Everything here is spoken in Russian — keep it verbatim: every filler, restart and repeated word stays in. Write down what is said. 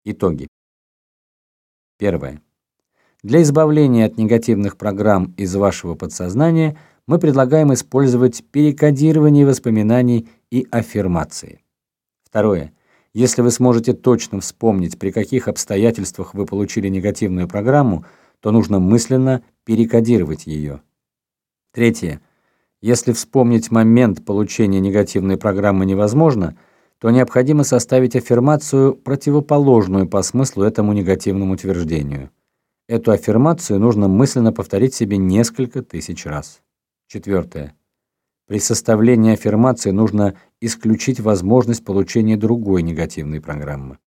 Итоги. Первое. Для избавления от негативных программ из вашего подсознания мы предлагаем использовать перекодирование воспоминаний и аффирмации. Второе. Если вы сможете точно вспомнить, при каких обстоятельствах вы получили негативную программу, то нужно мысленно перекодировать ее. Третье. Если вспомнить момент получения негативной программы невозможно, то необходимо составить аффирмацию, противоположную по смыслу этому негативному утверждению. Эту аффирмацию нужно мысленно повторить себе несколько тысяч раз. Четвертое. При составлении аффирмации нужно исключить возможность получения другой негативной программы.